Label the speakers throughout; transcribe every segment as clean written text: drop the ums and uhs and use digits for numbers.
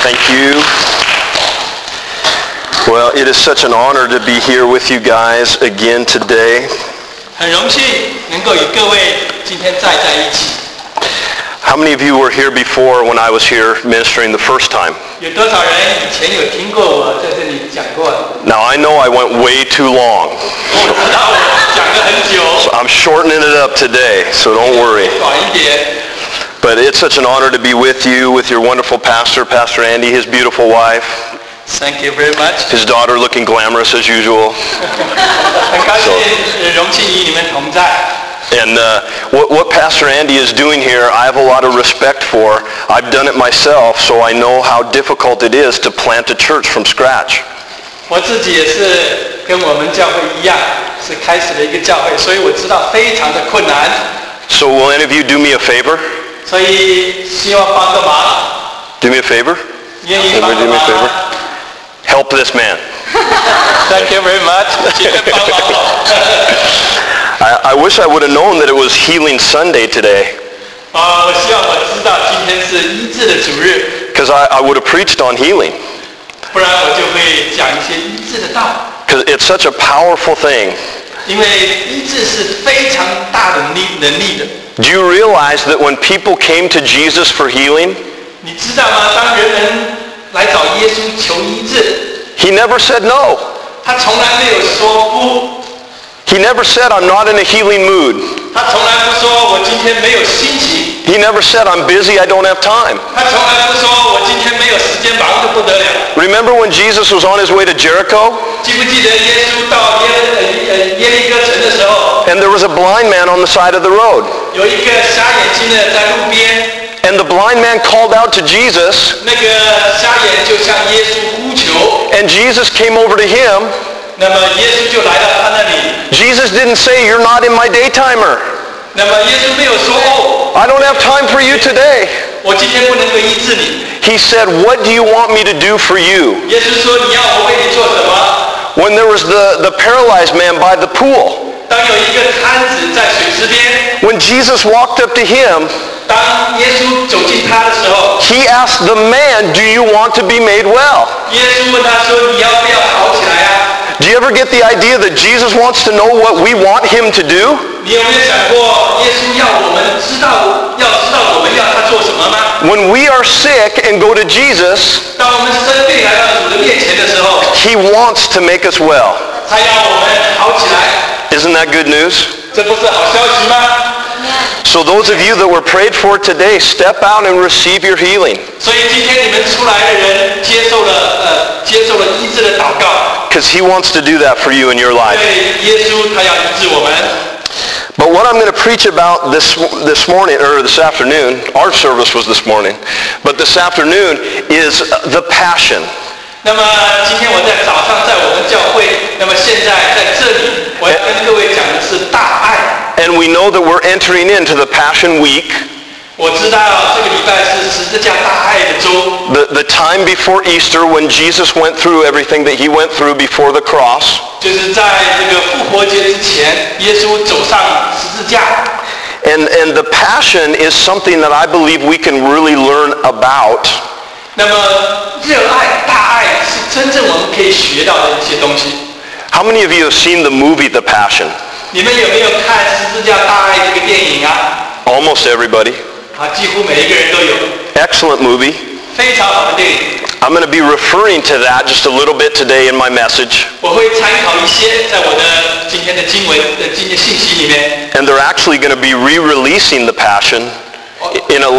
Speaker 1: Thank you. Well, it is such an honor to be here with you guys again today.
Speaker 2: 很荣幸能够与各位今天在一起。
Speaker 1: How many of you were here before when I was here ministering the first time?
Speaker 2: 有多少人以前有听过我在这里讲过？
Speaker 1: Now, I know I went way too long.
Speaker 2: 我知道我讲了很久，
Speaker 1: I'm shortening it up today, so don't worry.
Speaker 2: 短一点。
Speaker 1: But it's such an honor to be with you, with your wonderful pastor, Pastor Andy, his beautiful wife,
Speaker 2: Thank you very much。
Speaker 1: his daughter looking glamorous as usual.
Speaker 2: 很高兴，荣幸与你们同在。
Speaker 1: And what Pastor Andy is doing here, I have a lot of respect for. I've done it myself, so I know how difficult it is to plant a church from scratch.
Speaker 2: 我自己也是跟我们教会一样，是开始了一个教会，所以我知道非常的困难。
Speaker 1: So will any of you do me a favor?
Speaker 2: 所以希望帮个忙，
Speaker 1: Do me a favor?
Speaker 2: 愿意帮
Speaker 1: Anybody
Speaker 2: 个
Speaker 1: do me a
Speaker 2: 忙
Speaker 1: favor?
Speaker 2: 吗
Speaker 1: Help this man.
Speaker 2: ？Thank you very much。请帮忙我。
Speaker 1: I wish I would have known that it was Healing Sunday today,
Speaker 2: 我希望我知道今天是医治的主日，
Speaker 1: because I would have preached on healing,
Speaker 2: 不然我就会讲一些医治的道。
Speaker 1: because it's such a powerful thing.
Speaker 2: 因为医治是非常大的能力的。
Speaker 1: Do you realize that when people came to Jesus for healing,
Speaker 2: 你知道吗？当人们来找耶稣求医治，
Speaker 1: he never said no.
Speaker 2: 他从来没有说不，
Speaker 1: He never said, I'm not in a healing mood.
Speaker 2: 他从来不说我今天没有心情，
Speaker 1: He never said, I'm busy, I don't have time.
Speaker 2: 他从来不说我今天没有时间，忙得不得了。
Speaker 1: Remember when Jesus was on his way to Jericho,
Speaker 2: 记不记得耶稣到耶利哥城的时候，
Speaker 1: and there was a blind man on the side of the road,
Speaker 2: 有一个瞎眼睛的在路边，
Speaker 1: and the blind man called out to Jesus,
Speaker 2: 那个瞎眼就向耶稣呼求，
Speaker 1: and Jesus came over to him.
Speaker 2: 那么耶稣就来到他那里，
Speaker 1: Jesus didn't say, you're not in my daytimer.
Speaker 2: 那么耶稣没有说哦，
Speaker 1: I don't have time for you today.
Speaker 2: 我今天不能够医治你。
Speaker 1: He said, what do you want me to do for you?
Speaker 2: 耶稣说你要我为你做什么？
Speaker 1: When there was the paralyzed man by the pool,
Speaker 2: 当有一个摊子在水池边，
Speaker 1: when Jesus walked up to him,
Speaker 2: 当耶稣走近他的时候，
Speaker 1: he asked the man, do you want to be made well?
Speaker 2: 耶稣问他说：“你要不要好起来啊
Speaker 1: Do you ever get the idea that Jesus wants to know what we want him to do?？”
Speaker 2: 你有没有想过，耶稣要我们知道我们要他做什么吗？
Speaker 1: When we are sick and go to Jesus,
Speaker 2: 当我们生病来到主的面前的时候，
Speaker 1: he wants to make us well.
Speaker 2: 他要我们好起来，
Speaker 1: Isn't that good news?
Speaker 2: 这不是好消息吗？
Speaker 1: So those of you that were prayed for today, step out and receive your healing,
Speaker 2: 所以今天你们出来的人接受了医治的祷告，
Speaker 1: because he wants to do that for you in your life.
Speaker 2: 对耶稣他要医治我们。
Speaker 1: But what I'm going to preach about this morning, or this afternoon, our service was this morning, but this afternoon is the passion.
Speaker 2: 那么今天我在早上在我们教会，那么现在在这里，我要跟各位讲的是大爱。
Speaker 1: And we know that we're entering into the Passion Week,
Speaker 2: 我知道这个礼拜是十字架大爱的周，
Speaker 1: the time before Easter when Jesus went through everything that he went through before the cross.
Speaker 2: 就是在这个复活节之前，耶稣走上十字架。
Speaker 1: And the passion is something that I believe we can really learn about.
Speaker 2: 那么热爱、大爱是真正我们可以学到的一些东西。
Speaker 1: How many of you have seen the movie The Passion?
Speaker 2: 你们有没有看十字架大爱这个电影啊？
Speaker 1: Almost everybody.
Speaker 2: 几乎每一个人都有。
Speaker 1: Excellent movie.
Speaker 2: 非常好的电影。
Speaker 1: I'm going to be referring to that just a little bit today in my message.
Speaker 2: 我会参考一些在我的今天的经文的今天信息里面。
Speaker 1: And they're actually going to be re-releasing The Passion in a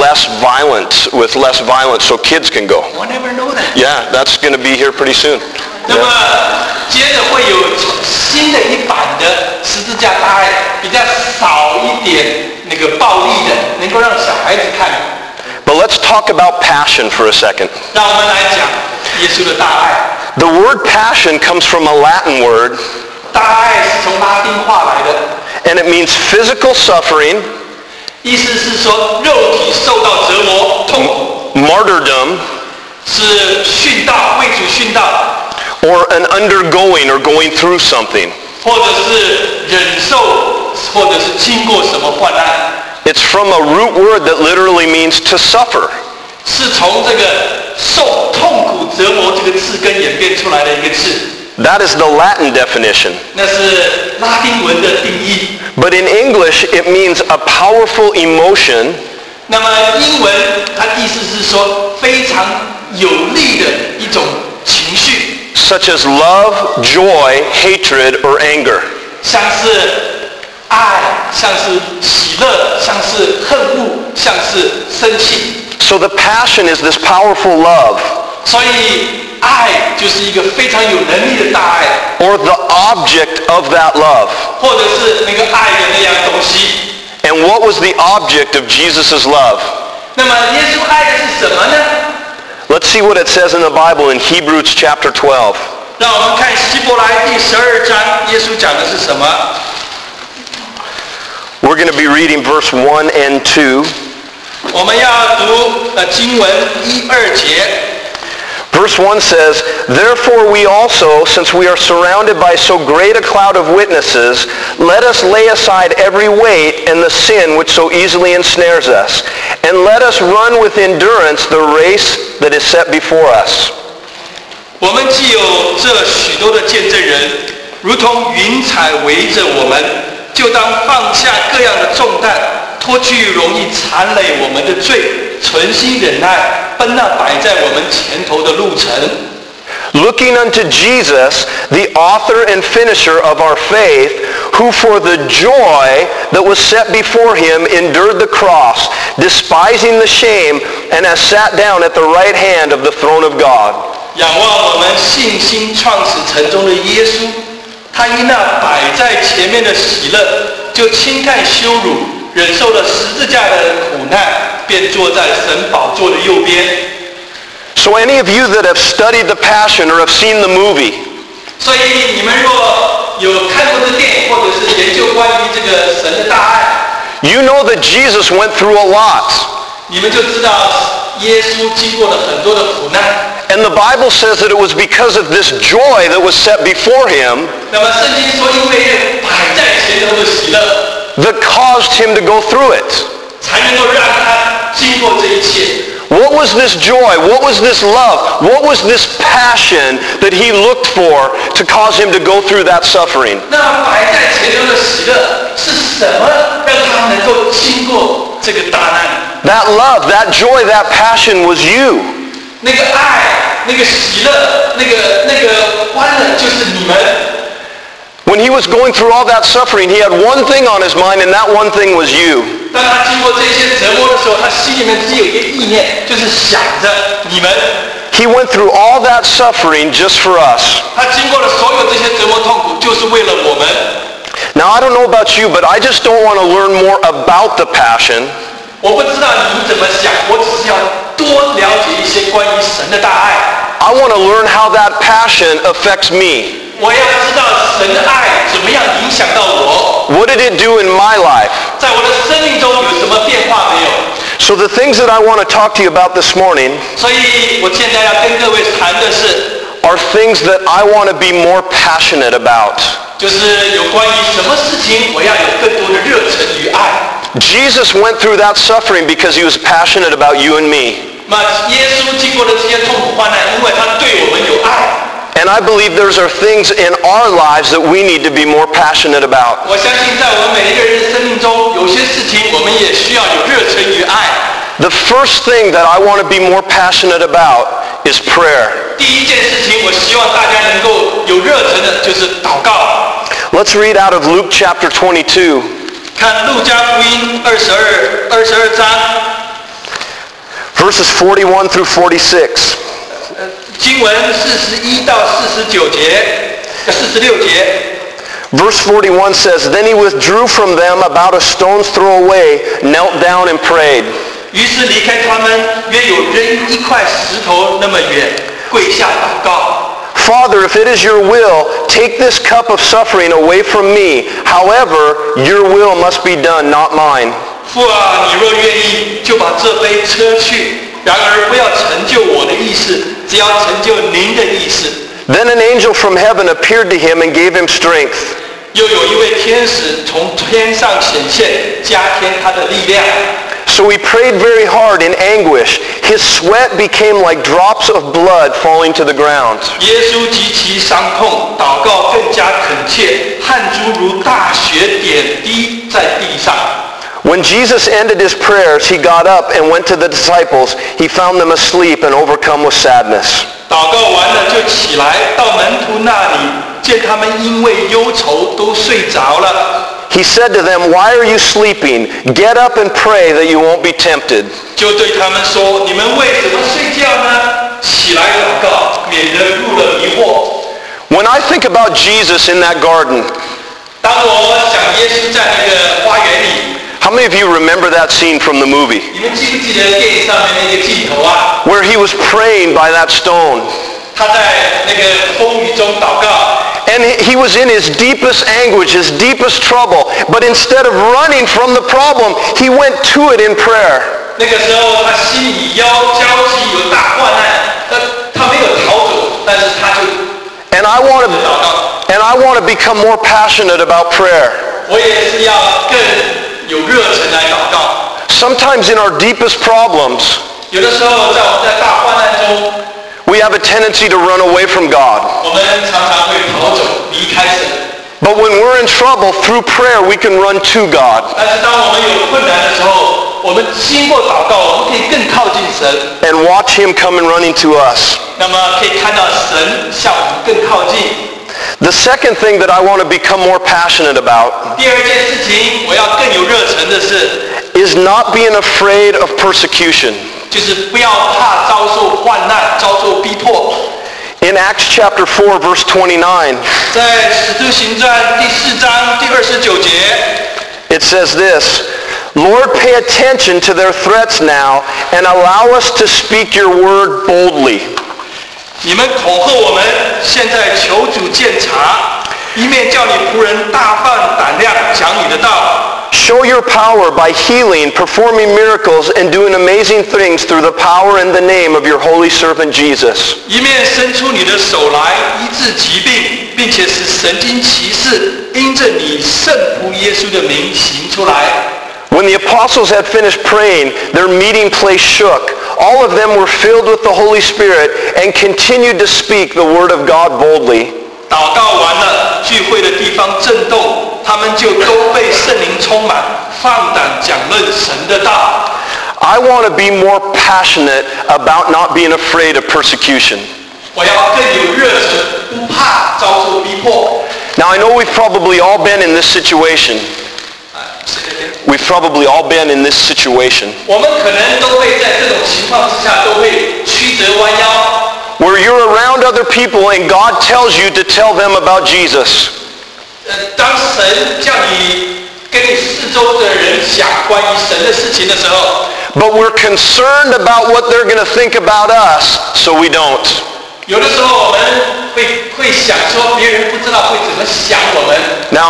Speaker 1: with less violence so kids can go.
Speaker 2: I never know that.
Speaker 1: Yeah, that's going to be here pretty soon.
Speaker 2: 那么接着会有新的一版的十字架大爱，比较少一点那个暴力的，能够让小孩子看。
Speaker 1: But let's talk about passion for a second.
Speaker 2: 让我们来讲耶稣的大爱。
Speaker 1: The word passion comes from a Latin word,
Speaker 2: 大爱是从拉丁话来的，
Speaker 1: and it means physical suffering,
Speaker 2: 意思是说肉体受到折磨、痛苦，
Speaker 1: martyrdom,
Speaker 2: 是殉道，为主殉道，
Speaker 1: or an undergoing or going through something.
Speaker 2: 或者是忍受，或者是经过什么患难。
Speaker 1: It's from a root word that literally means to suffer.
Speaker 2: 是从这个受痛苦折磨这个字根演变出来的一个字。
Speaker 1: That is the Latin definition.
Speaker 2: 那是拉丁文的定义。
Speaker 1: But in English, it means a powerful emotion
Speaker 2: 那么英文它意思是说非常有力的一种情绪，
Speaker 1: such as love, joy, hatred, or anger.
Speaker 2: 像是爱，像是喜乐，像是恨恶，像是生气。
Speaker 1: So the passion is this powerful love,
Speaker 2: 所以爱就是一个非常有能力的大爱，
Speaker 1: or the object of that love.
Speaker 2: 或者是那个爱的那样东西。
Speaker 1: And what was the object of Jesus' love?
Speaker 2: 那么耶稣爱的是什么呢？
Speaker 1: Let's see what it says in the Bible in Hebrews chapter 12.
Speaker 2: 让我们看希伯来第12章，耶稣讲的是什么？
Speaker 1: We're going to be reading verse 1 and 2.
Speaker 2: 我们要读经文1、2节。
Speaker 1: Verse 1 says, Therefore we also, since we are surrounded by so great a cloud of witnesses, let us lay aside every weight and the sin which so easily ensnares us, and let us run with endurance the race that is set before us.
Speaker 2: 我们既有这许多的见证人，如同云彩围着我们，就当放下各样的重担，脱去容易缠累我们的罪，存心忍耐，奔那摆在我们前头的路程。
Speaker 1: Looking unto Jesus, the author and finisher of our faith, who for the joy that was set before him endured the cross, despising the shame, and has sat down at the right hand of the throne of God.
Speaker 2: 仰望我们信心创始成终的耶稣，他因那摆在前面的喜乐，就轻看羞辱，忍受了十字架的苦难，便坐在神宝座的右边。
Speaker 1: So any of you that have studied the Passion or have seen the movie,
Speaker 2: 所以你们若有看过这电影，或者是研究关于这个神的大爱，
Speaker 1: you know that Jesus went through a lot.
Speaker 2: 你们就知道耶稣经过了很多的苦难。
Speaker 1: And the Bible says that it was because of this joy that was set before him
Speaker 2: 那么圣经说，因为摆在前头的喜乐，
Speaker 1: that caused him to go through it.
Speaker 2: 才能够让他经过这一切。
Speaker 1: What was this joy? What was this love? What was this passion that he looked for to cause him to go through that suffering?
Speaker 2: 那摆在前头的喜乐是什么，让他能够经过这个大难？
Speaker 1: That love, that joy, that passion was you.
Speaker 2: 那个爱，那个喜乐，那个欢乐，就是你们。
Speaker 1: When he was going through all that suffering, he had one thing on his mind, and that one thing was you.
Speaker 2: 当他经过这些折磨的时候，他心里面只有一个意念，就是想着你们。
Speaker 1: He went through all that suffering just for us.
Speaker 2: 他经过了所有这些折磨痛苦，就是为了我们。
Speaker 1: Now, I don't know about you, but I just don't want to learn more about the Passion.
Speaker 2: 我不知道你怎么想，我只是要多了解一些关于神的大爱。
Speaker 1: I want to learn how that passion affects me.
Speaker 2: 我要知道神的爱怎么样影响到我，
Speaker 1: What did it do in my life?
Speaker 2: 在我的生命中有什么变化没有？
Speaker 1: So the things that I want to talk to you about this morning
Speaker 2: 所以我现在要跟各位谈的是，
Speaker 1: are things that I want to be more passionate about.
Speaker 2: 就是有关于什么事情我要有更多的热忱与爱。
Speaker 1: Jesus went through that suffering because he was passionate about you and me.
Speaker 2: 那耶稣经过了这些痛苦患难，因为他对我们有爱。
Speaker 1: And I believe those are things in our lives that we need to be more passionate about.
Speaker 2: 我相信在我们每一个人的生命中，有些事情我们也需要有热忱与爱。
Speaker 1: The first thing that I want to be more passionate about is prayer.
Speaker 2: 第一件事情，我希望大家能够有热忱的，就是祷告。
Speaker 1: Let's read out of Luke chapter 22.
Speaker 2: 看路加福音22章，
Speaker 1: Verses 41 through 46.
Speaker 2: 经文41到49节，46节。
Speaker 1: Verse 41 says, Then he withdrew from them about a stone's throw away, knelt down and prayed.
Speaker 2: 于是离开他们，约有扔一块石头那么远，跪下祷告。
Speaker 1: Father, if it is your will, take this cup of suffering away from me. However, your will must be done, not mine.
Speaker 2: 父啊，你若愿意，就把这杯撤去。然而不要成就我的意思，只要成就您的意思。
Speaker 1: Then an angel from heaven appeared to him and gave him strength.
Speaker 2: 又有一位天使从天上显现，加添他的力量。
Speaker 1: So he prayed very hard in anguish. His sweat became like drops of blood falling to the ground.
Speaker 2: 耶稣极其伤痛，祷告更加恳切，汗珠如大雪点滴在地上。
Speaker 1: When Jesus ended his prayers, he got up and went to the disciples. He found them asleep and overcome with sadness.
Speaker 2: 祷告完了就起来，到门徒那里，见他们因为忧愁都睡着了。
Speaker 1: He said to them, "Why are you sleeping? Get up and pray that you won't be tempted."
Speaker 2: 就对他们说：“你们为什么睡觉呢？起来祷告，免得入了迷惑。”
Speaker 1: When I think about Jesus in that garden,
Speaker 2: 当我想耶稣在那个花园里，
Speaker 1: how many of you remember that scene from the movie
Speaker 2: 你们记不记得电影上面那个镜头啊？
Speaker 1: where he was praying by that stone?
Speaker 2: 他在那个风雨中祷告。
Speaker 1: And he was in his deepest anguish, his deepest trouble. But instead of running from the problem, he went to it in prayer.
Speaker 2: 那个时候他心里焦急，有大患难，他没有逃走，但是他就
Speaker 1: And I want
Speaker 2: 祷告。
Speaker 1: to, and I want to become more passionate about prayer.
Speaker 2: 我也是要更有热忱来祷告。
Speaker 1: Sometimes in our deepest problems,
Speaker 2: 有的时候在我们在大患难中，
Speaker 1: we have a tendency to run away from God.
Speaker 2: 我们常常会逃走，离开神。
Speaker 1: But when we're in trouble, through prayer, we can run to God
Speaker 2: 但是当我们有困难的时候，我们经过祷告，我们可以更靠近神，
Speaker 1: and watch him come and running to us.
Speaker 2: 那么可以看到神向我们更靠近。
Speaker 1: The second thing that I want to become more passionate about
Speaker 2: 第二件事情，我要更有热忱的是，
Speaker 1: is not being afraid of persecution.
Speaker 2: 就是不要怕遭受患难、遭受逼迫。
Speaker 1: In Acts chapter 4, verse 29,
Speaker 2: 在使徒行传第4章第29节，
Speaker 1: it says this, "Lord, pay attention to their threats now and allow us to speak your word boldly."
Speaker 2: 你们恐吓我们，现在求主鉴察，以免叫你仆人大放胆量讲你的道。
Speaker 1: Show your power by healing, performing miracles, and doing amazing things through the power and the name of your holy servant Jesus.
Speaker 2: 一面伸出你的手来医治疾病，并且使神经奇事因着你圣仆耶稣的名行出来。
Speaker 1: When the apostles had finished praying, their meeting place shook. All of them were filled with the Holy Spirit and continued to speak the word of God boldly.
Speaker 2: 祷告完了，聚会的地方震动，他们就都被圣灵充满，放胆讲论神的道。
Speaker 1: I want to be more passionate about not being afraid of persecution.
Speaker 2: 我要更有热忱，不怕遭受逼迫。
Speaker 1: Now I know we've probably all been in this situation. We've probably all been in this situation
Speaker 2: 我们可能都会在这种情况之下，都会曲折弯腰。
Speaker 1: where you're around other people and God tells you to tell them about Jesus.
Speaker 2: 当神叫你跟你四周的人讲关于神的事情的时候，
Speaker 1: But we're concerned about what they're going to think about us, so we don't.
Speaker 2: 有的时候我们会想说，别人不知道会怎么想我们。
Speaker 1: Now,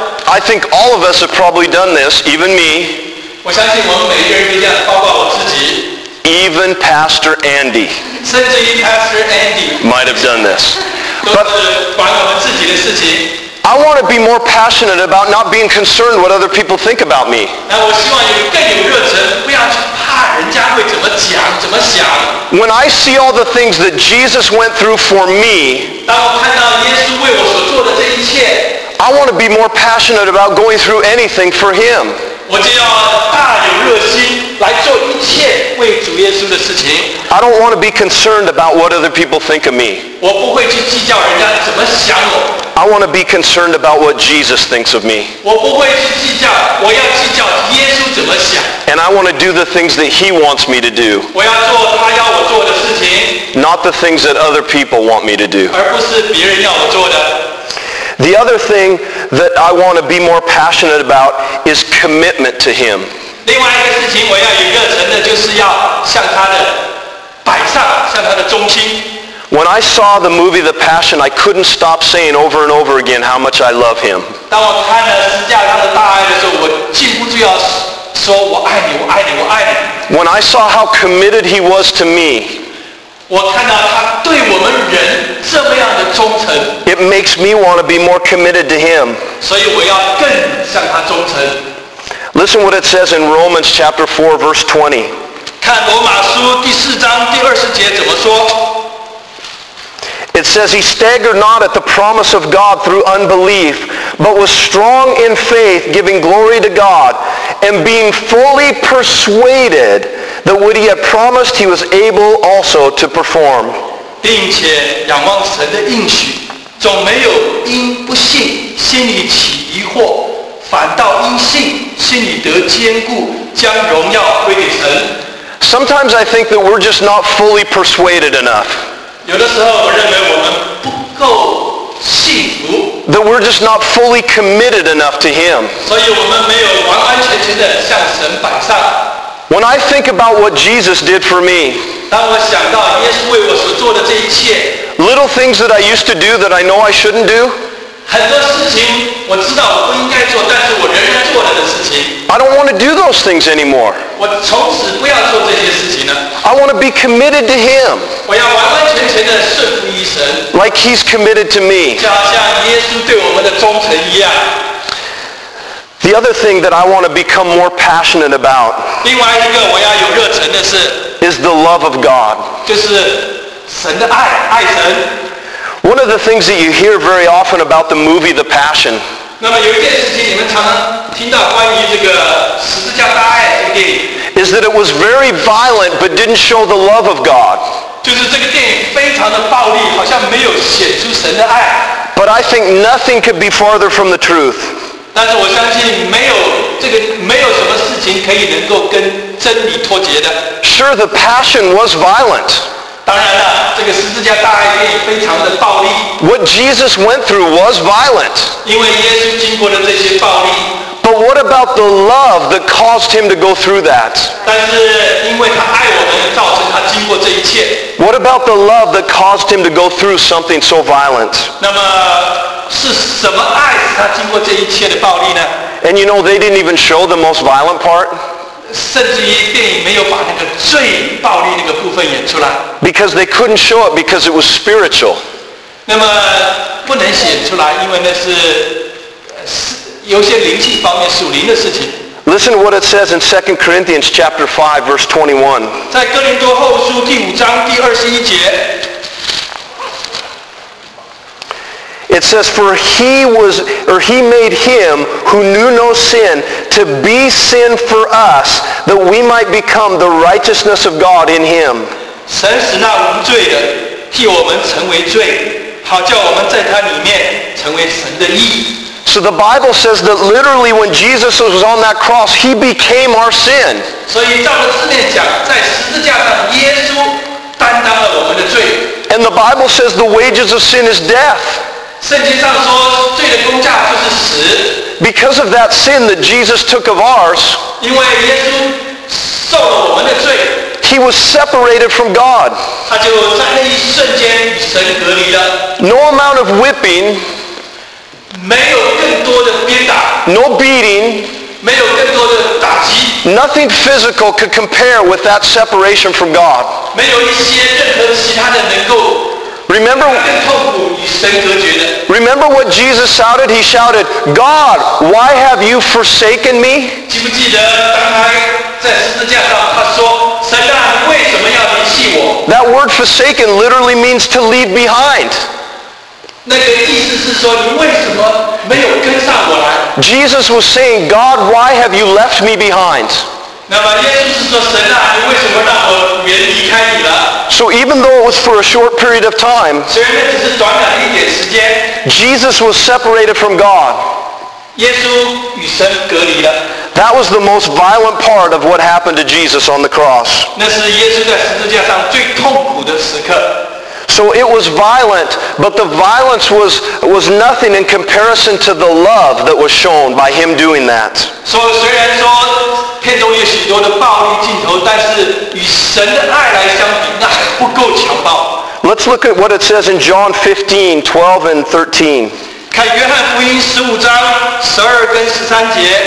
Speaker 1: I think all of us have probably done this, even me,
Speaker 2: 我相信我们每一个人都这样，包括我自己，
Speaker 1: even Pastor Andy
Speaker 2: 甚至于 Pastor Andy
Speaker 1: might have done this.
Speaker 2: 都是管我们自己的事情。
Speaker 1: I want to be more passionate about not being concerned what other people think about me.
Speaker 2: 那我希望更有热忱，不要去怕人家会怎么讲、怎么想。
Speaker 1: When I see all the things that Jesus went through for me,
Speaker 2: 当我看到耶稣为我所做的这一切，
Speaker 1: I want to be more passionate about going through anything for him.
Speaker 2: 我就要大有热心来做一切为主耶稣的事情。
Speaker 1: I don't want to be concerned about what other people think of me.
Speaker 2: 我不会去计较人家怎么想我，
Speaker 1: I want to be concerned about what Jesus thinks of me.
Speaker 2: 我不会去计较，我要计较耶稣怎么想。
Speaker 1: And I want to do the things that he wants me to do,
Speaker 2: 我要做他要我做的事情，
Speaker 1: not the things that other people want me to do.
Speaker 2: 而不是别人要我做的。
Speaker 1: The other thing that I want to be more passionate about is commitment to him.
Speaker 2: 另外一个事情，我要有热忱的，就是要向他的摆上，向他的忠心。
Speaker 1: When I saw the movie The Passion, I couldn't stop saying over and over again how much I love him.
Speaker 2: 当我看了十架上的大爱的时候，我禁不住要说我爱你，我爱你，我爱你。
Speaker 1: When I saw how committed he was to me,
Speaker 2: 我看到他对我们人这么样的忠诚，
Speaker 1: it makes me want to be more committed to him.
Speaker 2: 所以我要更向他忠诚。
Speaker 1: Listen what it says in Romans chapter 4, verse 20.
Speaker 2: 看罗马书第4章第20节怎么说？
Speaker 1: It says, he staggered not at the promise of God through unbelief, but was strong in faith, giving glory to God, and being fully persuaded that what he had promised he was able also to perform.
Speaker 2: 并且仰望神的应许，总没有因不信心里起疑惑，反倒因信心里得坚固，将荣耀归给神。
Speaker 1: Sometimes I think that we're just not fully persuaded enough.
Speaker 2: 有的时候，我认为我们不够信服，
Speaker 1: That we're just not fully committed enough to him.
Speaker 2: 所以我们没有完完全全的向神摆上。
Speaker 1: When I think about what Jesus did for me,
Speaker 2: 当我想到耶稣为我所做的这一切，
Speaker 1: little things that I used to do that I know I shouldn't do,
Speaker 2: 很多事情我知道我不应该做，但是我仍然做了的事情，
Speaker 1: I don't want to do those things anymore.
Speaker 2: 我从此不要做这些事情了。
Speaker 1: I want to be committed to him
Speaker 2: 我要完完全全的顺服于神，
Speaker 1: like he's committed to me.
Speaker 2: 就好像耶稣对我们的忠诚一样。
Speaker 1: The other thing that I want to become more passionate about
Speaker 2: 另外一个我要有热忱的是，
Speaker 1: is the love of God.
Speaker 2: 就是神的爱神。
Speaker 1: One of the things that you hear very often about the movie The Passion
Speaker 2: 那么有一件事情，你们常常听到关于这个十字架大爱这个电影，
Speaker 1: is that it was very violent but didn't show the love of God.
Speaker 2: 就是这个电影非常的暴力，好像没有显出神的爱。
Speaker 1: But I think nothing could be farther from the truth.
Speaker 2: 但是我相信没有什么事情可以能够跟真理脱节的。
Speaker 1: Sure, The Passion was violent.
Speaker 2: 当然了，这个十字架大爱电影非常的暴力，
Speaker 1: What Jesus went through was violent.
Speaker 2: 因为耶稣经过了这些暴力，
Speaker 1: But what about the love that caused him to go through that?
Speaker 2: 但是因为他爱我们，造成他经过这一切。
Speaker 1: What about the love that caused him to go through something so violent?
Speaker 2: 那么是什么爱使他经过这一切的暴力呢？
Speaker 1: And you know, they didn't even show the most violent part
Speaker 2: 甚至于电影没有把那个最暴力那个部分演出来，
Speaker 1: because they couldn't show it because it was spiritual.
Speaker 2: 那么不能显出来，因为那是有些灵性方面属灵的事情。
Speaker 1: Listen to what it says in 2 Corinthians chapter 5, verse 21.
Speaker 2: 在哥林多后书第5章第21节，
Speaker 1: It says, For he made him who knew no sin to be sin for us, that we might become the righteousness of God in him.
Speaker 2: 神使那无罪的替我们成为罪，好叫我们在他里面成为神的义。
Speaker 1: So the Bible says that literally when Jesus was on that cross, he became our sin.
Speaker 2: 所以照着字面讲，在十字架上，耶稣担当了我们的罪。
Speaker 1: And the Bible says the wages of sin is death.
Speaker 2: 圣经上说，罪的工价就是死。
Speaker 1: Because of that sin that Jesus took of ours,
Speaker 2: 因为耶稣受了我们的罪，
Speaker 1: he was separated from God.
Speaker 2: 他就在那一瞬间与神隔离了。
Speaker 1: No amount of whipping,
Speaker 2: 没有更多的鞭打，
Speaker 1: no beating,
Speaker 2: 没有更多的打击，
Speaker 1: nothing physical could compare with that separation from God.
Speaker 2: 没有一些任何其他的能够
Speaker 1: Remember,
Speaker 2: 更痛苦与神隔绝的。
Speaker 1: remember what Jesus shouted? He shouted, God, why have you forsaken me?
Speaker 2: 记不记得当他在十字架上，他说：“神啊，你为什么要离弃我
Speaker 1: That word forsaken literally means to leave behind.？”
Speaker 2: 那个意思是说，你为什么没有跟上我来？
Speaker 1: Jesus was saying, God, why have you left me behind?
Speaker 2: 那么耶稣是说：“神啊，你为什么让我远离开你了？”
Speaker 1: So even though it was for a short period of time,
Speaker 2: 虽然那只是短短的一点时间，
Speaker 1: Jesus was separated from God.
Speaker 2: 耶稣与神隔离了。
Speaker 1: That was the most violent part of what happened to Jesus on the cross.
Speaker 2: 那是耶稣在十字架上最痛苦的时刻。
Speaker 1: So it was violent, but the violence was nothing in comparison to the love that was shown by him doing that.
Speaker 2: 所以虽然说片中有许多的暴力镜头，但是与神的爱来相比，那还不够强暴。
Speaker 1: Let's look at what it says in John 15, 12 and 13.
Speaker 2: 看约翰福音15章12跟13节，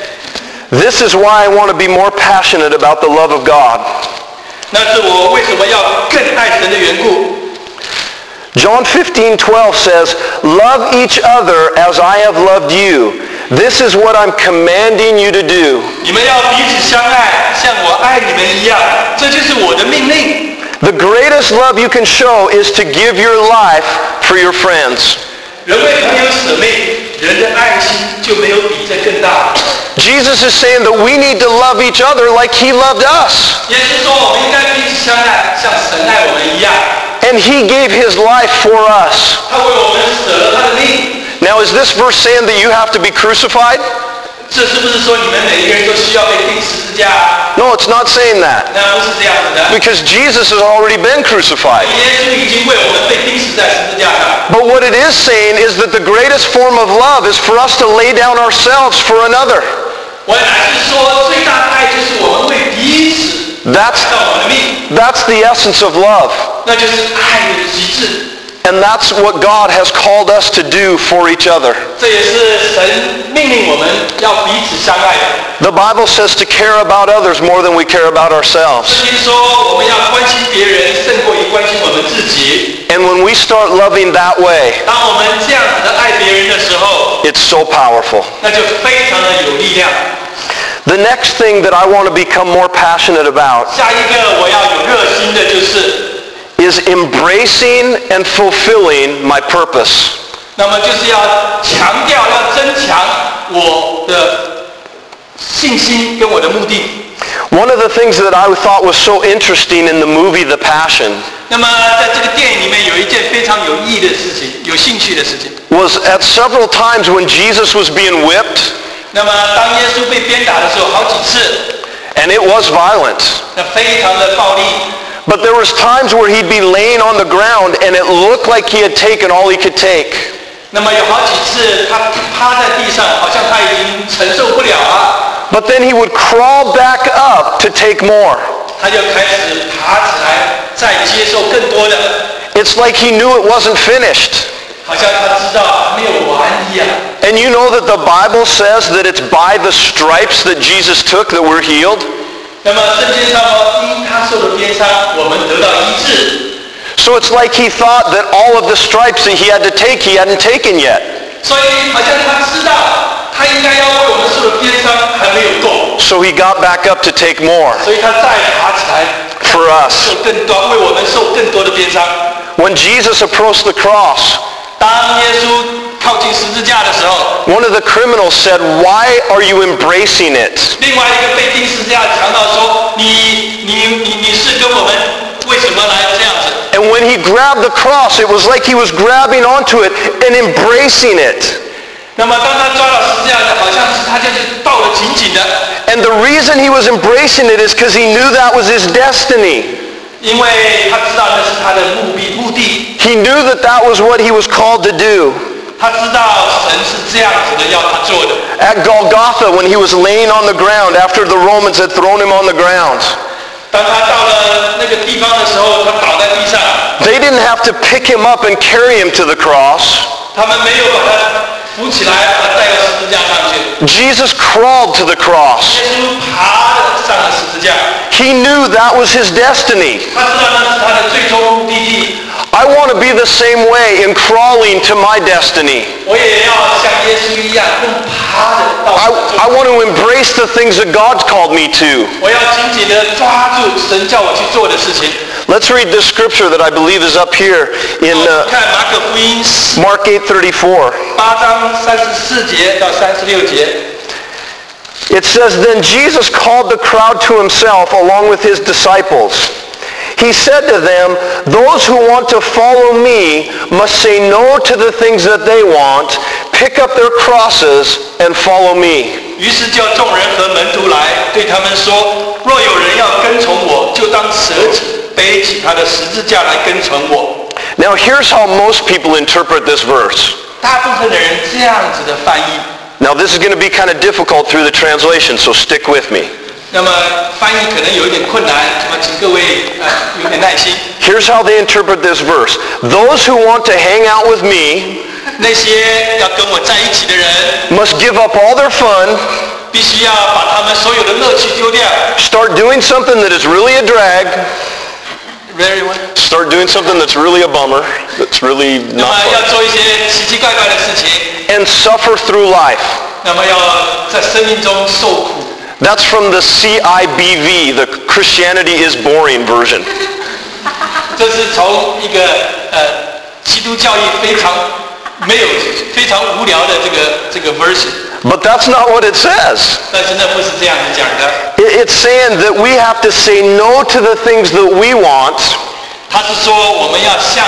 Speaker 1: This is why I want to be more passionate about the love of God.
Speaker 2: 那是我为什么要更爱神的缘故。
Speaker 1: John 15:12 says, Love each other as I have loved you. This is what I'm commanding you to do.
Speaker 2: 你们要彼此相爱，像我爱你们一样，这就是我的命令。
Speaker 1: The greatest love you can show is to give your life for your friends.
Speaker 2: 人为朋友舍命，人的爱心就没有比这更大。
Speaker 1: Jesus is saying that we need to love each other like he loved us.
Speaker 2: 耶稣说，我们应该彼此相爱，像神爱我们一样。
Speaker 1: And he gave his life for us.
Speaker 2: 他为我们舍了他的命。
Speaker 1: Now, is this verse saying that you have to be crucified?
Speaker 2: 这是不是说你们每一个人都需要被钉十字架？
Speaker 1: No, it's not saying that.
Speaker 2: 那不是这样子的。
Speaker 1: Because Jesus has already been crucified.
Speaker 2: 耶稣已经为我们被钉死在十字架上。
Speaker 1: But what it is saying is that the greatest form of love is for us to lay down ourselves for another.
Speaker 2: 我乃是说，最大的爱就是我们为彼此
Speaker 1: That's
Speaker 2: 到我们的命，
Speaker 1: the essence of love.
Speaker 2: 那就是爱的极致。
Speaker 1: And that's what God has called us to do for each other.
Speaker 2: 这也是神命令我们要彼此相爱的。
Speaker 1: The Bible says to care about others more than we care about ourselves.
Speaker 2: 圣经说，我们要关心别人，胜过于关心我们自己。
Speaker 1: And when we start loving that way,
Speaker 2: 当我们这样子的爱别人的时候，
Speaker 1: it's so powerful.
Speaker 2: 那就非常的有力量。
Speaker 1: The next thing that I want to become more passionate about
Speaker 2: 下一个我要有热心的就是，
Speaker 1: is embracing and fulfilling my purpose.
Speaker 2: 那么就是要强调，要增强我的信心跟我的目的。
Speaker 1: One of the things that I thought was so interesting in the movie The Passion
Speaker 2: 那么在这个电影里面有一件非常有意义的事情，有兴趣的事情。
Speaker 1: was at several times when Jesus was being whipped,
Speaker 2: 那么当耶稣被鞭打的时候，好几次，
Speaker 1: and it was violent.
Speaker 2: 那非常的暴力。
Speaker 1: But there was times where he'd be laying on the ground and it looked like he had taken all he could take.
Speaker 2: 那么有好几次他趴在地上，好像他已经承受不了了，
Speaker 1: But then he would crawl back up to take more.
Speaker 2: 他就开始爬起来，再接受更多的，
Speaker 1: It's like he knew it wasn't finished.
Speaker 2: 好像他知道没有完一样。
Speaker 1: And you know that the Bible says that it's by the stripes that Jesus took that we're healed?
Speaker 2: 那么圣经上说，因他受的鞭伤，我们得到医治。
Speaker 1: So it's like he thought that all of the stripes that he had to take, he hadn't taken yet.
Speaker 2: 所以好像他知道，他应该要为我们受的鞭伤还没有够，
Speaker 1: So he got back up to take more
Speaker 2: 所以他再爬起来，
Speaker 1: for us.
Speaker 2: 受更多，为我们受更多的鞭伤。
Speaker 1: When Jesus approached the cross,
Speaker 2: 当耶稣靠近十字架的时候，
Speaker 1: one of the criminals said, "Why are you embracing it?"
Speaker 2: 另外一个被钉十字架的强盗说：“你是跟我们为什么来这样子？”
Speaker 1: And when he grabbed the cross, it was like he was grabbing onto it and embracing it.
Speaker 2: 那么当他抓到十字架的，好像是他就是抱得紧紧的，
Speaker 1: And the reason he was embracing it is because he knew that was his destiny.
Speaker 2: 因为他知道那是他的目的，
Speaker 1: He knew that that was what he was called to do.
Speaker 2: 他知道神是这样子的要他做的。
Speaker 1: At Golgotha, when he was laying on the ground after the Romans had thrown him on the ground,
Speaker 2: 当他到了那个地方的时候，他倒在地上，
Speaker 1: they didn't have to pick him up and carry him to the cross.
Speaker 2: 他们没有把他扶起来，把他带到十字架上去。
Speaker 1: Jesus crawled to the cross.
Speaker 2: 耶稣爬着上了十字架，
Speaker 1: He knew that was his destiny.
Speaker 2: 他知道那是他的最终目的地。
Speaker 1: I want to be the same way in crawling to my destiny.
Speaker 2: 我也要像耶稣一样，用爬着到
Speaker 1: I want to embrace the things that God's called me to.
Speaker 2: 我要紧紧的抓住神叫我去做的事情。
Speaker 1: Let's read this scripture that I believe is up here in
Speaker 2: 看马可福音
Speaker 1: Mark 8:34.
Speaker 2: 8章34节到36节。
Speaker 1: It says, "Then Jesus called the crowd to himself along with his disciples. He said to them, 'Those who want to follow me must say no to the things that they want, pick up their crosses, and follow me.'"
Speaker 2: 于是叫众人和门徒来，对他们说：若有人要跟从我，就当舍己，背起他的十字架来跟从我。
Speaker 1: Now here's how most people interpret this verse.
Speaker 2: 大部分的人这样子的翻译，
Speaker 1: Now this is going to be kind of difficult through the translation, so stick with me.
Speaker 2: 那么翻译可能有一点困难，那么请各位有点耐心。
Speaker 1: Here's how they interpret this verse. Those who want to hang out with me
Speaker 2: 那些要跟我在一起的人，
Speaker 1: must give up all their fun,
Speaker 2: 必须要把他们所有的乐趣丢掉。
Speaker 1: start doing something that is really a drag,
Speaker 2: Very well。
Speaker 1: start doing something that's really a bummer, that's really
Speaker 2: 那
Speaker 1: not
Speaker 2: 么要
Speaker 1: fun,
Speaker 2: 做一些奇奇怪怪的事情，
Speaker 1: and suffer through life.
Speaker 2: 那么要在生命中受苦。
Speaker 1: That's from the CIBV, the Christianity is boring version.
Speaker 2: 这是从一个基督教义非常无聊的这个 version。
Speaker 1: But that's not what it says.
Speaker 2: 但是那不是这样子讲的。
Speaker 1: It's saying that we have to say no to the things that we want.
Speaker 2: 他是说我们要向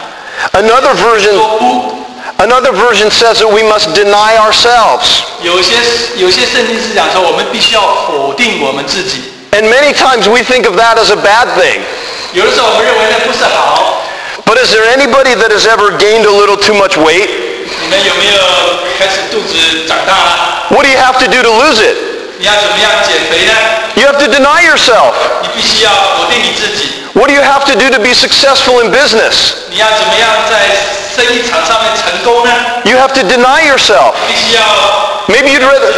Speaker 1: Another version
Speaker 2: 说不。
Speaker 1: Another version says that we must deny ourselves.
Speaker 2: 有些圣经是讲说我们必须要否定我们自己。
Speaker 1: And many times we think of that as a bad thing.
Speaker 2: 有的时候我们认为那不是好。
Speaker 1: But is there anybody that has ever gained a little too much weight?
Speaker 2: 你们有没有开始肚子长大了？
Speaker 1: What do you have to do to lose it?
Speaker 2: 你要怎么样减肥呢？
Speaker 1: You have to deny yourself.
Speaker 2: 你必须要否定你自己。
Speaker 1: What do you have to do to be successful in business?
Speaker 2: 你要怎么样在生意场上面成功呢？
Speaker 1: You have to deny yourself.
Speaker 2: 必须要
Speaker 1: Maybe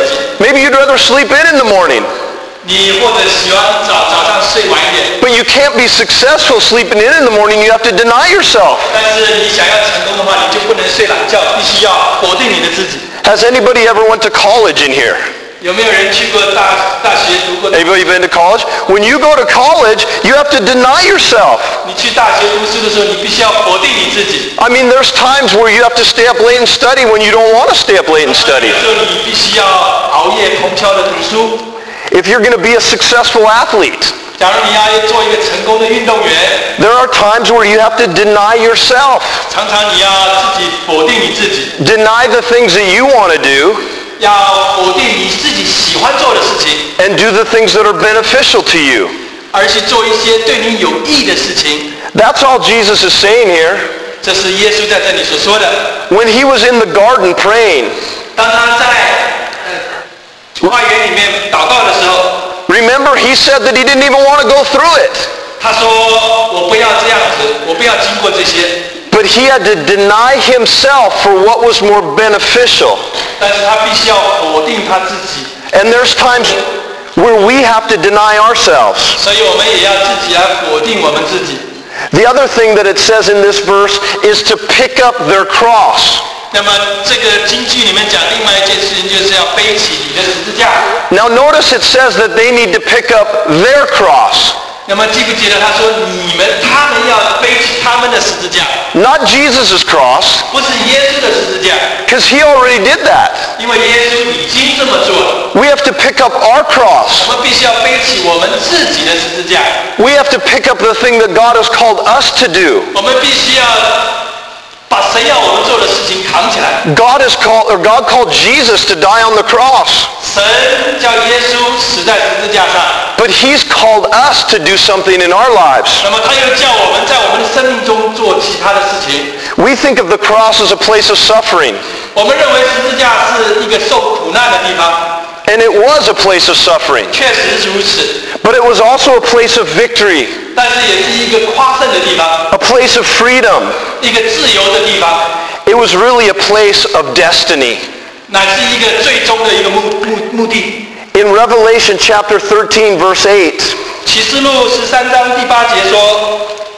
Speaker 1: you'd rather sleep in the morning.
Speaker 2: 你或者喜欢早上睡晚一点，
Speaker 1: But you can't be successful sleeping in the morning. You have to deny yourself.
Speaker 2: 但是你想要成功的话，你就不能睡懒觉，必须要否定你的自己。
Speaker 1: Has anybody ever went to college in here?
Speaker 2: 有没有人去过大学读过？
Speaker 1: Anybody been to college? When you go to college, you have to deny yourself.
Speaker 2: 你去大学读书的时候，你必须要否定你自己。
Speaker 1: I mean, there's times where you have to stay up late and study when you don't want to stay up late and study.
Speaker 2: 有时候你必须要熬夜通宵的读书。
Speaker 1: If you're going to be a successful athlete,
Speaker 2: 假如你要做一个成功的运动员，
Speaker 1: there are times where you have to deny yourself.
Speaker 2: 常常你要自己否定你自己，
Speaker 1: Deny the things that you want to do
Speaker 2: 要否定你自己喜欢做的事情，
Speaker 1: and do the things that are beneficial to you.
Speaker 2: 而去做一些对你有益的事情。
Speaker 1: That's all Jesus is saying here.
Speaker 2: 这是耶稣在这里所说的。
Speaker 1: When he was in the garden praying,
Speaker 2: 当他在花园里面祷告的时候，
Speaker 1: remember he said that he didn't even want to go through it.
Speaker 2: 他说：“我不要这样子，我不要经过这些。”
Speaker 1: But he had to deny himself for what was more beneficial.
Speaker 2: 但是他必须要否定他自己，
Speaker 1: And there's times where we have to deny ourselves.
Speaker 2: 所以我们也要自己来否定我们自己。
Speaker 1: The other thing that it says in this verse is to pick up their cross.
Speaker 2: 那么这个经句里面讲另外一件事情，就是要背起你的十字架。
Speaker 1: Now notice it says that they need to pick up their cross.
Speaker 2: 那么记不记得他说他们要背起他们的十字架，
Speaker 1: Not Jesus' cross,
Speaker 2: 不是耶稣的十字架，
Speaker 1: because he already did that.
Speaker 2: 因为耶稣已经这么做了。
Speaker 1: We have to pick up our cross.
Speaker 2: 我们必须要背起我们自己的十字架，
Speaker 1: We have to pick up the thing that God has called us to do.
Speaker 2: 我们必须要把神要我们做的事情扛起来。
Speaker 1: God called Jesus to die on the cross.
Speaker 2: 神叫耶稣死在十字架上，
Speaker 1: But he's called us to do something in our lives.
Speaker 2: 那么他又叫我们在我们的生命中做其他的事情。
Speaker 1: We think of the cross as a place of suffering.
Speaker 2: 我们认为十字架是一个受苦难的地方，
Speaker 1: And it was a place of suffering.
Speaker 2: 确实是如此，
Speaker 1: But it was also a place of victory,
Speaker 2: 但是也是一个夸胜的地方，
Speaker 1: a place of freedom.
Speaker 2: 一个自由的地方，
Speaker 1: It was really a place of destiny.
Speaker 2: 乃是一个最终的一个目的。
Speaker 1: In Revelation chapter 13, verse 8,
Speaker 2: 启示录13章第8节说，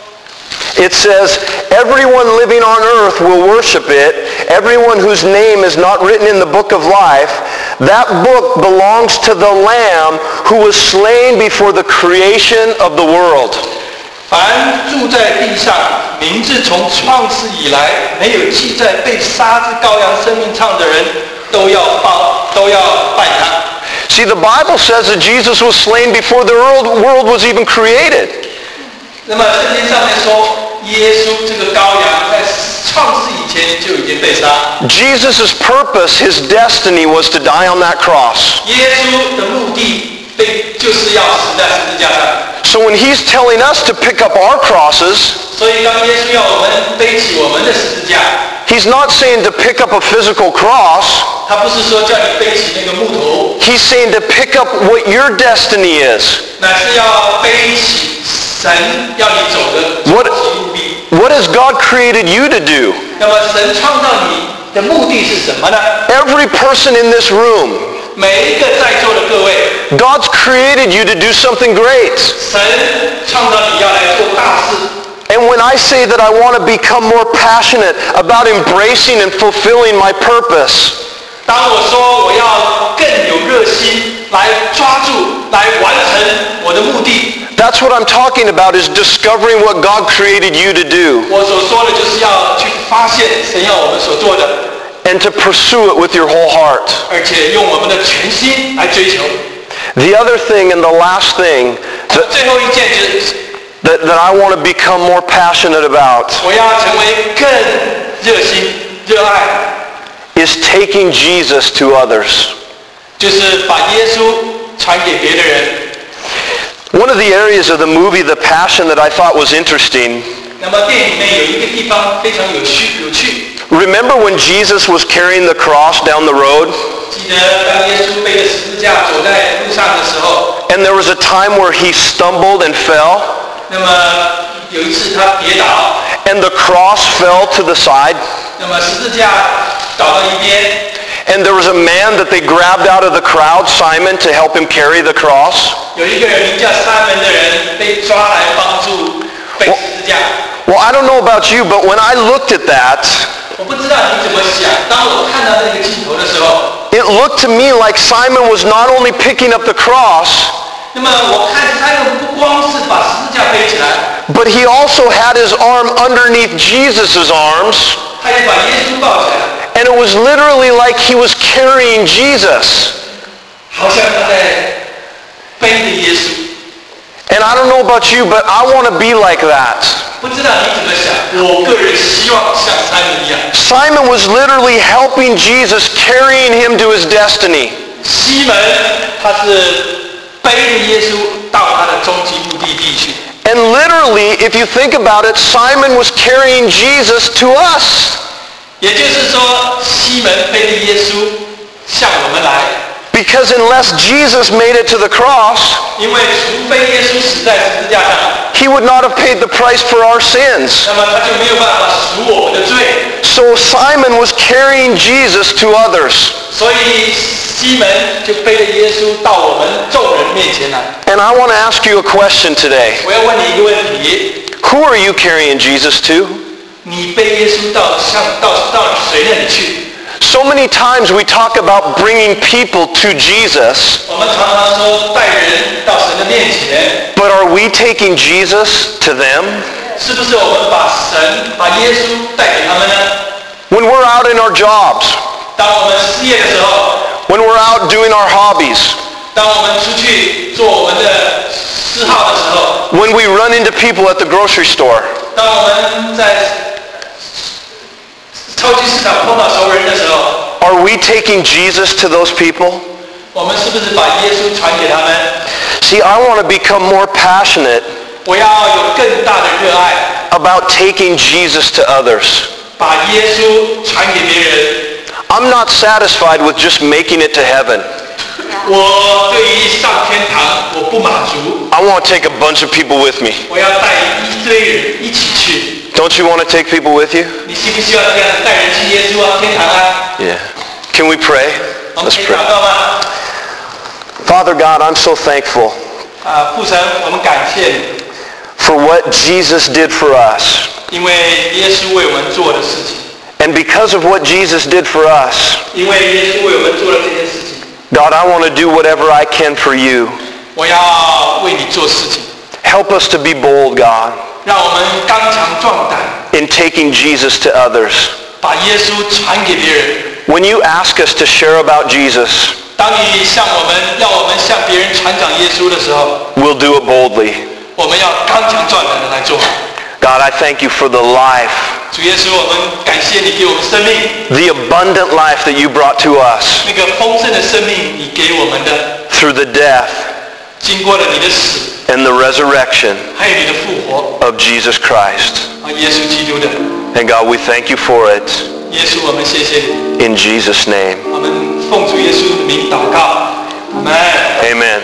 Speaker 1: it says, "Everyone living on earth will worship it, everyone whose name is not written in the book of life. That book belongs to the Lamb who was slain before the creation of the world."
Speaker 2: 凡住在地上，名字从创世以来没有记在被杀之羔羊生命册的人，都要拜他。
Speaker 1: See, the Bible says that Jesus was slain before the world was even created.
Speaker 2: 那么圣经上面说，耶稣这个羔羊在创世以前就已经被杀。
Speaker 1: Jesus' purpose, his destiny was to die on that cross.
Speaker 2: 耶稣的目的就是要死在十字架上。
Speaker 1: So when he's telling us to pick up our crosses,
Speaker 2: 所以当耶稣要我们背起我们的十字架，
Speaker 1: he's not saying to pick up a physical cross.
Speaker 2: 他不是说叫你背起那个木头，
Speaker 1: He's saying to pick up what your destiny is.
Speaker 2: 乃是要背起神要你走的终极目的。
Speaker 1: What has God created you to do?
Speaker 2: 那么神创造你的目的是什么呢？
Speaker 1: Every person in this room,
Speaker 2: 每一个在座的各位，
Speaker 1: God's created you to do something great.
Speaker 2: 神创造你要来做大事。
Speaker 1: And when I say that I want to become more passionate about embracing and fulfilling my purpose,
Speaker 2: 当我说我要更有热心来抓住、来完成我的目的，
Speaker 1: That's what I'm talking about, is discovering what God created you to do
Speaker 2: 我所说的就是要去发现神要我们所做的，
Speaker 1: and to pursue it with your whole heart.
Speaker 2: 而且用我们的全心来追求。
Speaker 1: The other thing and the last thing
Speaker 2: 最后一件就是
Speaker 1: that I want to become more passionate about
Speaker 2: 我要成为更热心、热爱，
Speaker 1: is taking Jesus to others.
Speaker 2: 就是把耶稣传给别的人。
Speaker 1: One of the areas of the movie The Passion that I thought was interesting,
Speaker 2: 那么电影里面有一个地方非常有趣。
Speaker 1: remember when Jesus was carrying the cross down the road?
Speaker 2: 记得当耶稣背着十字架走在路上的时候，
Speaker 1: And there was a time where he stumbled and fell,
Speaker 2: 那么有一次他跌倒，
Speaker 1: and the cross fell to the side,
Speaker 2: 那么十字架倒到一边，
Speaker 1: and there was a man that they grabbed out of the crowd, Simon, to help him carry the cross.
Speaker 2: 有一个人名叫沙门的人被抓来帮助背十字架。
Speaker 1: Well, I don't know about you, but when I looked at that,
Speaker 2: 我不知道你怎么想，当我看到那个镜头的时候，
Speaker 1: it looked to me like Simon was not only picking up the cross,
Speaker 2: 那么我看他们不光是把十字架背起来，
Speaker 1: but he also had his arm underneath Jesus' arms,
Speaker 2: 他也把耶稣抱起来，
Speaker 1: and it was literally like he was carrying Jesus.
Speaker 2: 好像他在背着耶稣。
Speaker 1: And I don't know about you, but I want to be like that.
Speaker 2: 不知道你怎么想，我个人希望像他们一样。
Speaker 1: Simon was literally helping Jesus, carrying him to his destiny.
Speaker 2: 西门他是背着耶稣到他的终极目的地去。
Speaker 1: And literally, if you think about it, Simon was carrying Jesus to us.
Speaker 2: 也就是说，西门背着耶稣向我们来，
Speaker 1: Because unless Jesus made it to the cross,
Speaker 2: 因为除非耶稣死在十字架上，
Speaker 1: he would not have paid the price for our sins.
Speaker 2: 那么他就没有办法赎我们的罪。
Speaker 1: So Simon was carrying Jesus to others.
Speaker 2: 所以西门就背着耶稣到我们众人面前来。
Speaker 1: And I want to ask you a question today.
Speaker 2: 我要问你一个问题：
Speaker 1: Who are you carrying Jesus to?
Speaker 2: 你背耶稣到谁那里去？
Speaker 1: So many times we talk about bringing people to Jesus,
Speaker 2: 我们常常说带人到神的面前，
Speaker 1: but are we taking Jesus to them?
Speaker 2: 是不是我们把耶稣带给他们呢？
Speaker 1: When we're out in our jobs,
Speaker 2: 当我们失业的时候，
Speaker 1: when we're out doing our hobbies,
Speaker 2: 当我们出去做我们的嗜好的时候，
Speaker 1: when we run into people at the grocery store,
Speaker 2: 当我们在超级市场碰到熟人的时候，
Speaker 1: are we taking Jesus to those people?
Speaker 2: 我们是不是把耶稣传给他们？
Speaker 1: See, I want to become more passionate
Speaker 2: 我要有更大的热爱，
Speaker 1: about taking Jesus to others.
Speaker 2: 把耶稣传给别人。
Speaker 1: I'm not satisfied with just making it to heaven.
Speaker 2: 我对于上天堂我不满足，
Speaker 1: I want to take a bunch of people with me.
Speaker 2: 我要带一堆人一起去。
Speaker 1: Don't you want to take people with you?
Speaker 2: 你希不希望这样带人去耶稣啊，天堂啊？
Speaker 1: Yeah. Can we pray?
Speaker 2: 我们
Speaker 1: Let's
Speaker 2: 可以
Speaker 1: pray.
Speaker 2: 祷告吗？
Speaker 1: Father God, I'm so thankful
Speaker 2: 父神，我们感谢你，
Speaker 1: for what Jesus did for us.
Speaker 2: 因为耶稣为我们做的事情，
Speaker 1: And because of what Jesus did for us,
Speaker 2: 因为耶稣为我们做了这件事情，
Speaker 1: God, I want to do whatever I can for you.
Speaker 2: 我要为你做事情，
Speaker 1: Help us to be bold, God,
Speaker 2: 让我们刚强壮胆，
Speaker 1: in taking Jesus to others.
Speaker 2: 把耶稣传给别人。
Speaker 1: When you ask us to share about Jesus,
Speaker 2: 当你要我们向别人传讲耶稣的时候，
Speaker 1: we'll do it boldly.
Speaker 2: 我们要刚强壮胆的来做。
Speaker 1: God, I thank you for the life,
Speaker 2: 主耶稣，我们感谢你给我们生命，
Speaker 1: the abundant life that you brought to us
Speaker 2: 那个丰盛的生命，你给我们的，
Speaker 1: through the death
Speaker 2: 经过了你的死，
Speaker 1: and the resurrection
Speaker 2: 还有你的复活，
Speaker 1: of Jesus Christ.
Speaker 2: 耶稣基督的。
Speaker 1: And God, we thank you for it.
Speaker 2: 耶稣，我们谢谢你，
Speaker 1: In Jesus' name,
Speaker 2: 我们奉主耶稣的名祷告，阿门。
Speaker 1: amen.